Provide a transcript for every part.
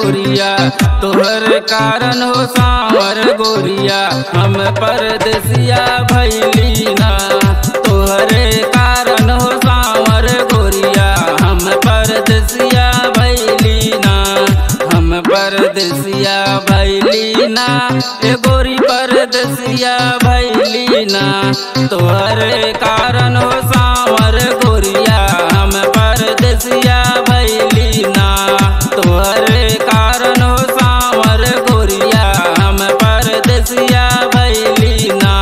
गोरिया तोहर कारण हो सांवर गोरिया हम परदेसिया भैली ना तोहरे कारण हो सांवर गोरिया हम परदेसिया भैली ना हम परदेसिया भैली ना ए गोरी परदेसिया भैली ना तोहरे कारण हो सांवर गोरिया हम परदेसिया भैली ना तोहरे कारण हो सांवर गोरिया हम परदेसिया भैली ना।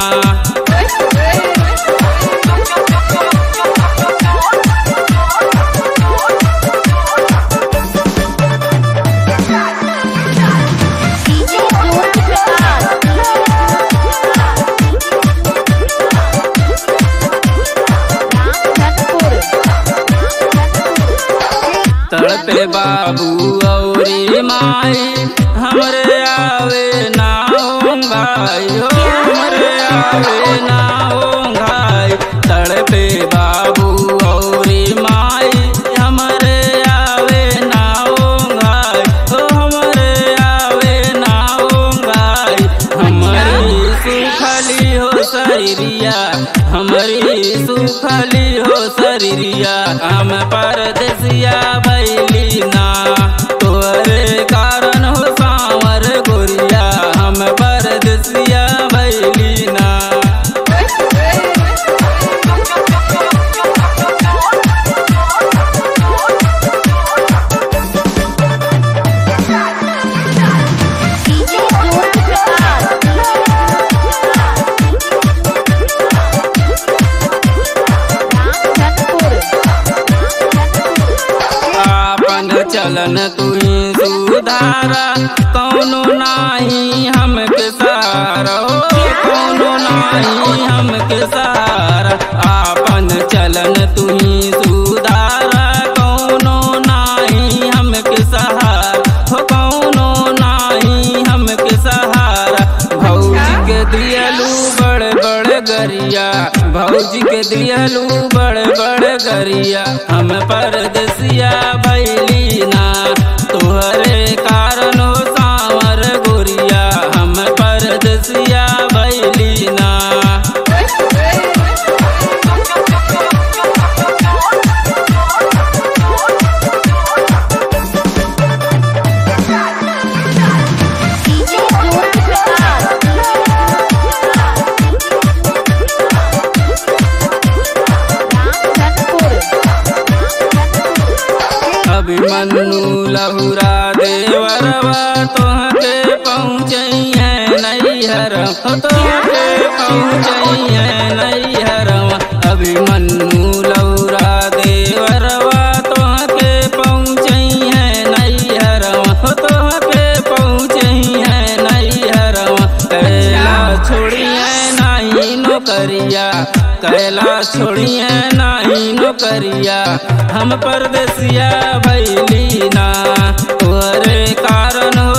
तड़पे बाबू औरी माई हमरे आवे ना भाई हो हमरे आवे ना भाई तड़पे बाबू औरी माई हमरे आवे ना भाई हो हमरे आवे ना भाई हमारी सुखली हो शरीरिया हमारी सुखली हो शरीरिया हम परदेसिया भैली ना तोहरे कारण हो सांवर गोरिया हम परदेसिया भैली ना। चलन तुही सुधारा कौनो नाही हमके सहारा कौनो नाही हमके सहारा आपन चलन तुही सुधारा कौनो नाही हमके सहारा हो कौनो नाही हमके सहारा भौजी के दियलू बड़ बड़ गरिया भौजी के दियलू बड़ बड़ गरिया हम परदेसिया भैली ना तोहरे कारण हो सांवर गोरिया हम परदेसिया भैली ना। अभिमन्यु लहुरा देवरवा तोहके पहुँचैया नैहर तोहके पहुँचैया नैहर अभिमन्यु लहुरा देवरवा तोहके पहुँचैया नैहर तोहके पहुँचैया नैहर कैला छोड़िया नहीं नौकरिया कैला छोड़िए नहीं नौकरिया हम परदेसिया भैली ना तोहरे कारण हो